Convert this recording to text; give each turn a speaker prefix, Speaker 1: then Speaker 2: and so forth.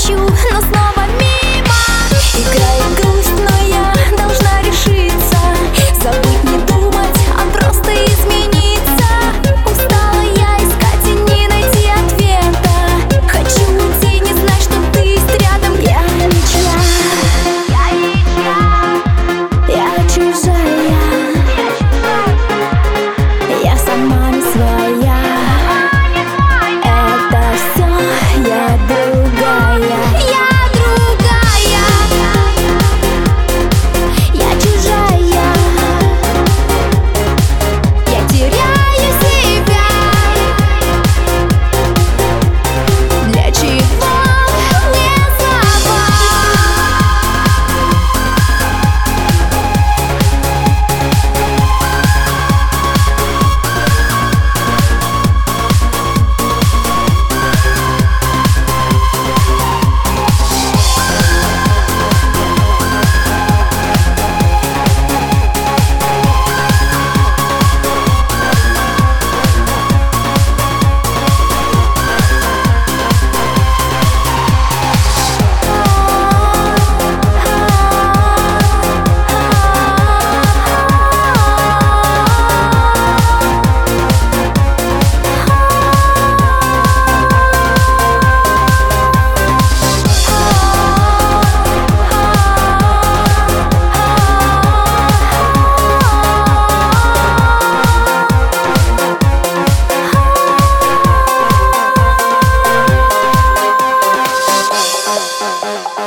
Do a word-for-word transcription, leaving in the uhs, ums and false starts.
Speaker 1: хочу, но снова мимо. Играет грусть, но я должна решиться. Забыть, не думать, а просто измениться. Устала я искать и не найти ответа. Хочу уйти, не знать, что ты есть рядом. Я ничья, я ничья, я чужая, я сама не своя. Это все я другая, я другая, я чужая, я теряю себя. Для чего мне слова?
Speaker 2: Uh, uh, uh.